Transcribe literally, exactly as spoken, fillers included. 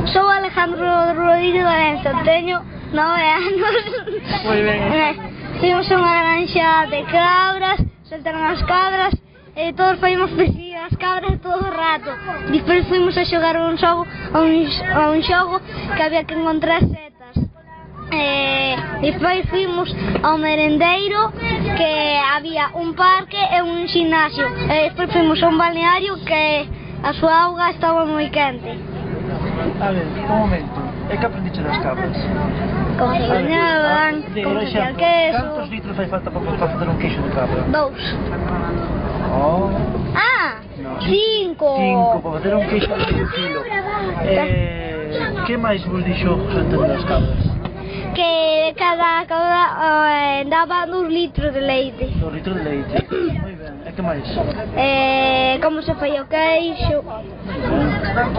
Sou Alejandro Rodríguez Valenza, teño nove anos. Moi ben. Fimos a unha granxa de cabras, soltaron as cabras, e todos fomos perseguir as cabras todo o rato. Despois fomos a xogar un xogo, a un, a un xogo que había que encontrar setas. E despois fomos ao merendeiro, que había un parque e un gimnasio. E despois fomos a un balneario que a súa auga estaba moi quente. A ver, un momento. E que aprendiche das cabras? Como se bañaban, como se hacía queso. Cantos litros fai falta para facer un queixo de cabra? Dous. Oh. Ah, No. cinco. Cinco, para facer un queixo de medio kilo. Eh, que máis vos dixo José Antonio das cabras? Que cada cabra eh, daba dos litros de leite. Dos litros de leite. Moi ben. E que máis? Eh, como se fai o queixo.